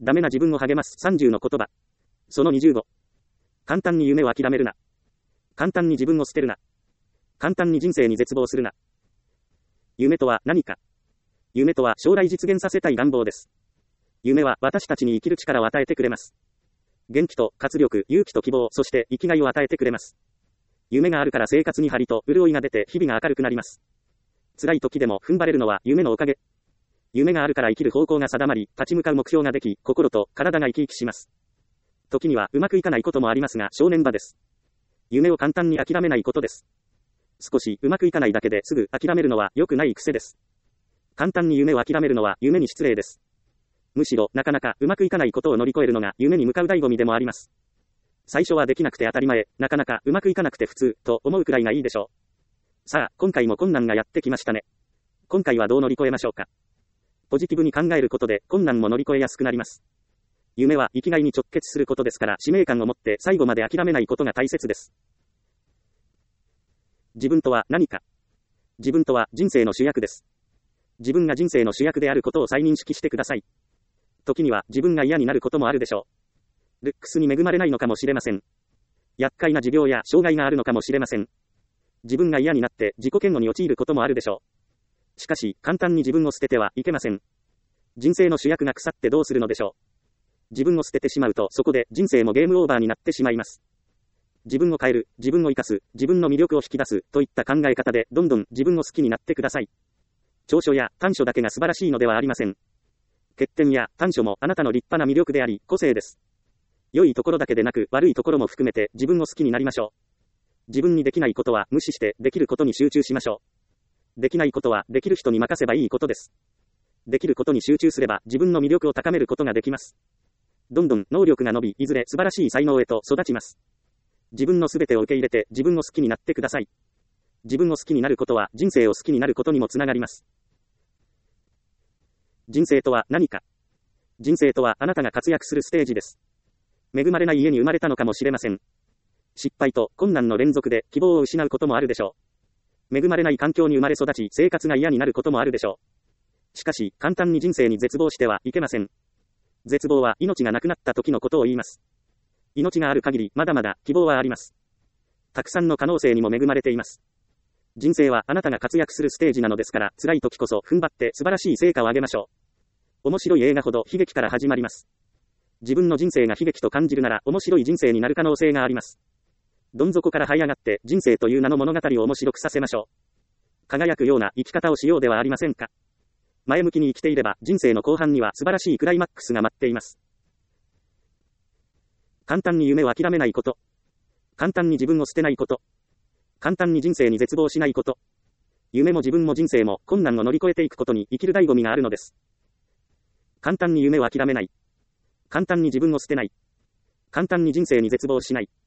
ダメな自分を励ます30の言葉。その25。簡単に夢を諦めるな。簡単に自分を捨てるな。簡単に人生に絶望するな。夢とは何か。夢とは将来実現させたい願望です。夢は私たちに生きる力を与えてくれます。元気と活力、勇気と希望、そして生きがいを与えてくれます。夢があるから生活に張りと潤いが出て日々が明るくなります。辛い時でも踏ん張れるのは夢のおかげ。夢があるから生きる方向が定まり、立ち向かう目標ができ、心と体が生き生きします。時にはうまくいかないこともありますが、正念場です。夢を簡単に諦めないことです。少しうまくいかないだけですぐ諦めるのは良くない癖です。簡単に夢を諦めるのは夢に失礼です。むしろなかなかうまくいかないことを乗り越えるのが夢に向かう醍醐味でもあります。最初はできなくて当たり前、なかなかうまくいかなくて普通、と思うくらいがいいでしょう。さあ、今回も困難がやってきましたね。今回はどう乗り越えましょうか。ポジティブに考えることで困難も乗り越えやすくなります。夢は生きがいに直結することですから、使命感を持って最後まで諦めないことが大切です。自分とは何か。自分とは人生の主役です。自分が人生の主役であることを再認識してください。時には自分が嫌になることもあるでしょう。ルックスに恵まれないのかもしれません。厄介な持病や障害があるのかもしれません。自分が嫌になって自己嫌悪に陥ることもあるでしょう。しかし、簡単に自分を捨ててはいけません。人生の主役が腐ってどうするのでしょう。自分を捨ててしまうと、そこで人生もゲームオーバーになってしまいます。自分を変える、自分を生かす、自分の魅力を引き出す、といった考え方で、どんどん自分を好きになってください。長所や短所だけが素晴らしいのではありません。欠点や短所もあなたの立派な魅力であり、個性です。良いところだけでなく、悪いところも含めて自分を好きになりましょう。自分にできないことは無視してできることに集中しましょう。できないことはできる人に任せばいいことです。できることに集中すれば自分の魅力を高めることができます。どんどん能力が伸び、いずれ素晴らしい才能へと育ちます。自分のすべてを受け入れて自分を好きになってください。自分を好きになることは人生を好きになることにもつながります。人生とは何か。人生とはあなたが活躍するステージです。恵まれない家に生まれたのかもしれません。失敗と困難の連続で希望を失うこともあるでしょう。恵まれない環境に生まれ育ち、生活が嫌になることもあるでしょう。しかし、簡単に人生に絶望してはいけません。絶望は命がなくなった時のことを言います。命がある限り、まだまだ希望はあります。たくさんの可能性にも恵まれています。人生はあなたが活躍するステージなのですから、辛い時こそ踏ん張って素晴らしい成果を上げましょう。面白い映画ほど悲劇から始まります。自分の人生が悲劇と感じるなら、面白い人生になる可能性があります。どん底から這い上がって、人生という名の物語を面白くさせましょう。輝くような生き方をしようではありませんか。前向きに生きていれば、人生の後半には素晴らしいクライマックスが待っています。簡単に夢を諦めないこと。簡単に自分を捨てないこと。簡単に人生に絶望しないこと。夢も自分も人生も困難を乗り越えていくことに生きる醍醐味があるのです。簡単に夢を諦めない。簡単に自分を捨てない。簡単に人生に絶望しない。